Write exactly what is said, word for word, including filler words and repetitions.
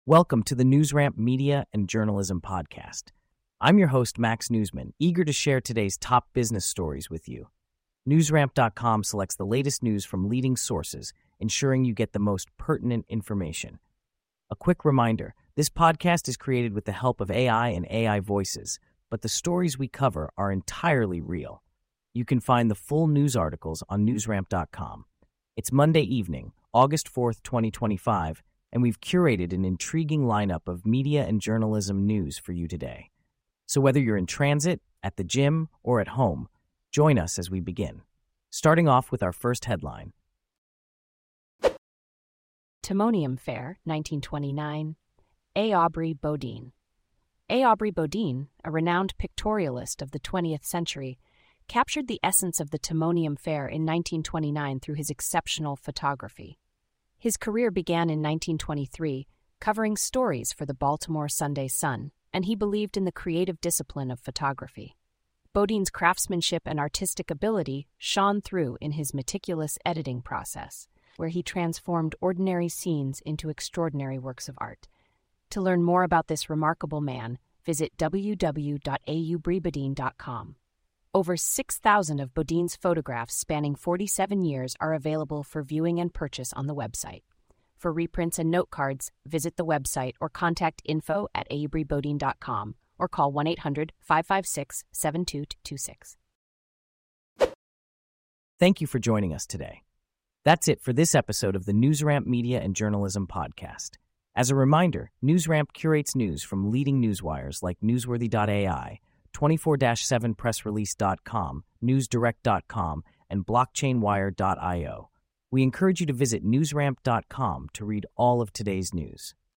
Welcome to the NewsRamp Media and Journalism Podcast. I'm your host, Max Newsman, eager to share today's top business stories with you. NewsRamp dot com selects the latest news from leading sources, ensuring you get the most pertinent information. A quick reminder, this podcast is created with the help of A I and A I voices, but the stories we cover are entirely real. You can find the full news articles on NewsRamp dot com. It's Monday evening, August fourth, twenty twenty-five, and we've curated an intriguing lineup of media and journalism news for you today. So whether you're in transit, at the gym, or at home, join us as we begin. Starting off with our first headline. Timonium Fair, nineteen twenty-nine, A. Aubrey Bodine. A. Aubrey Bodine, a renowned pictorialist of the twentieth century, captured the essence of the Timonium Fair in nineteen twenty-nine through his exceptional photography. His career began in nineteen twenty-three, covering stories for the Baltimore Sunday Sun, and he believed in the creative discipline of photography. Bodine's craftsmanship and artistic ability shone through in his meticulous editing process, where he transformed ordinary scenes into extraordinary works of art. To learn more about this remarkable man, visit w w w dot a ubry bodine dot com. Over six thousand of Bodine's photographs spanning forty-seven years are available for viewing and purchase on the website. For reprints and note cards, visit the website or contact info at a ubry bodine dot com or call one eight hundred, five five six, seven two two six. Thank you for joining us today. That's it for this episode of the NewsRamp Media and Journalism Podcast. As a reminder, NewsRamp curates news from leading newswires like newsworthy dot a i, twenty-four seven press release dot com, news direct dot com, and blockchain wire dot io. We encourage you to visit newsramp dot com to read all of today's news.